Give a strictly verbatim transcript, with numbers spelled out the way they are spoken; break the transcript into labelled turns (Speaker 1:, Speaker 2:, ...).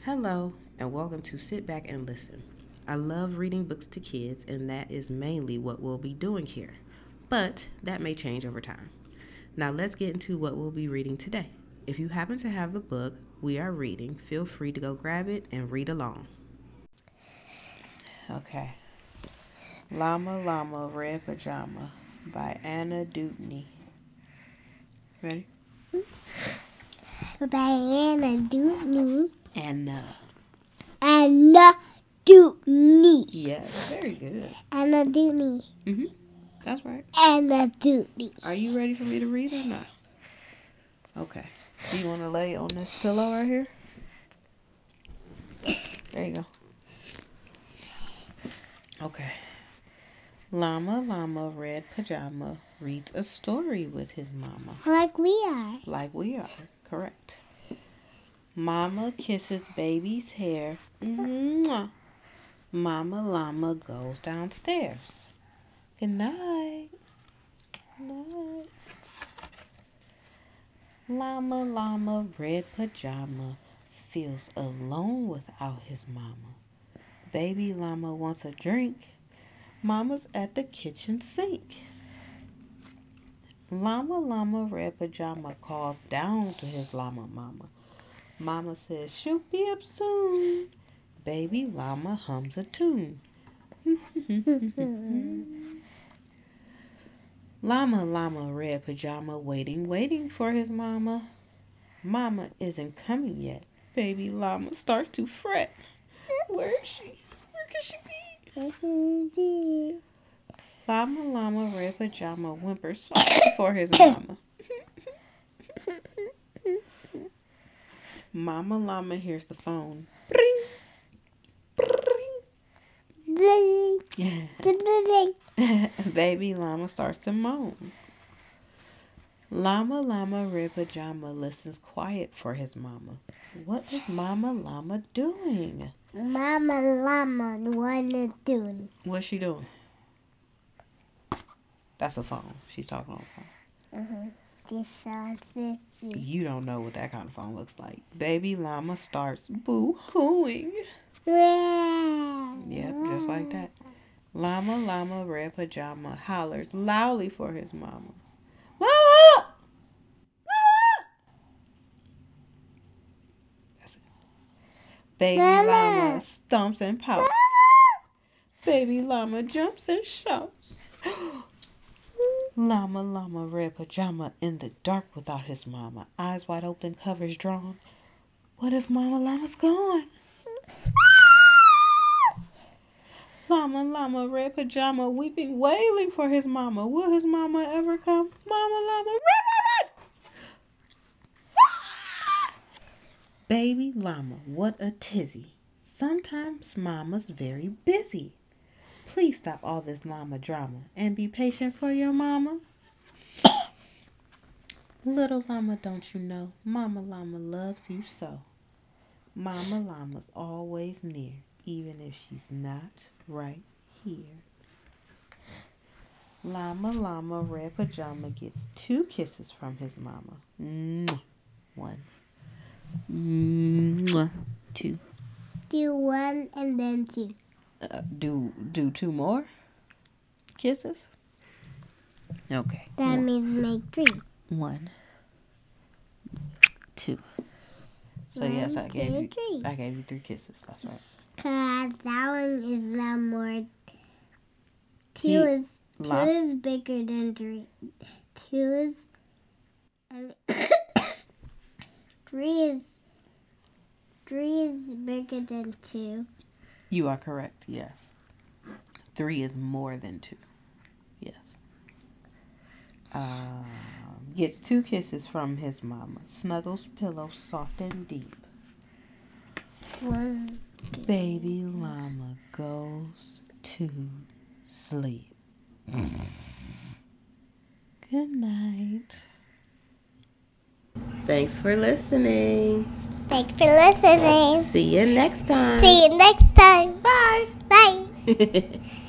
Speaker 1: Hello, and welcome to Sit Back and Listen. I love reading books to kids, and that is mainly what we'll be doing here. But that may change over time. Now let's get into what we'll be reading today. If you happen to have the book we are reading, feel free to go grab it and read along. Okay. Llama Llama Red Pajama by Anna Dewdney. Ready?
Speaker 2: By Anna Dewdney.
Speaker 1: Anna.
Speaker 2: Anna Dewdney.
Speaker 1: Yes, very good.
Speaker 2: Anna Dewdney.
Speaker 1: Mm-hmm. That's right.
Speaker 2: Anna Dewdney.
Speaker 1: Are you ready for me to read or not? Okay. Do you want to lay on this pillow right here? There you go. Okay. Llama Llama Red Pajama reads a story with his mama.
Speaker 2: Like we are.
Speaker 1: Like we are. Correct. Mama kisses baby's hair. Mwah. Mama Llama goes downstairs. Good night. Good night. Llama Llama Red Pajama feels alone without his mama. Baby Llama wants a drink. Mama's at the kitchen sink. Llama Llama Red Pajama calls down to his llama mama. Mama says she'll be up soon. Baby Llama hums a tune. Llama Llama Red Pajama waiting, waiting for his mama. Mama isn't coming yet. Baby Llama starts to fret. Where is she? Where could she be? Llama Llama Red Pajama whimpers softly for his mama. Mama Llama hears the phone. Bring, bring. Baby Llama starts to moan. Llama Llama Red Pajama listens quiet for his mama. What is Mama Llama doing?
Speaker 2: Mama Llama, what is doing?
Speaker 1: What's she doing? That's a phone. She's talking on the phone.
Speaker 2: Uh-huh. This is
Speaker 1: You don't know what that kind of phone looks like. Baby Llama starts boo-hooing. Yep, just like that. Llama Llama Red Pajama hollers loudly for his mama. Mama! Mama! That's it. Baby
Speaker 2: Mama!
Speaker 1: Llama stomps and pouts. Baby Llama jumps and shouts. Llama Llama Red Pajama in the dark without his mama. Eyes wide open, covers drawn. What if Mama Llama's gone? Llama Llama Red Pajama weeping, wailing for his mama. Will his mama ever come? Mama Llama, run, run, run! Baby Llama, what a tizzy. Sometimes Mama's very busy. Please stop all this llama drama and be patient for your mama. Little llama, don't you know, Mama Llama loves you so. Mama Llama's always near, even if she's not right here. Llama Llama Red Pajama gets two kisses from his mama. Mwah. One. Mwah. Two.
Speaker 2: Do one and then two.
Speaker 1: Uh, do do two more kisses? Okay.
Speaker 2: That
Speaker 1: One.
Speaker 2: means make three.
Speaker 1: One. Two. So
Speaker 2: One,
Speaker 1: yes, I gave
Speaker 2: two,
Speaker 1: you
Speaker 2: three.
Speaker 1: I gave you three kisses. That's right.
Speaker 2: Cause that one is not more. Two
Speaker 1: He-
Speaker 2: is two
Speaker 1: Llama-
Speaker 2: is bigger than three. Two is. And three is. Three is bigger than two.
Speaker 1: You are correct, yes. Three is more than two. Yes. Um, gets two kisses from his mama. Snuggles pillow soft and deep.
Speaker 2: One. Two.
Speaker 1: Baby llama goes to sleep. Good night. Thanks for listening.
Speaker 2: Thanks for listening.
Speaker 1: See you next time.
Speaker 2: See you next time.
Speaker 1: Bye.
Speaker 2: Bye.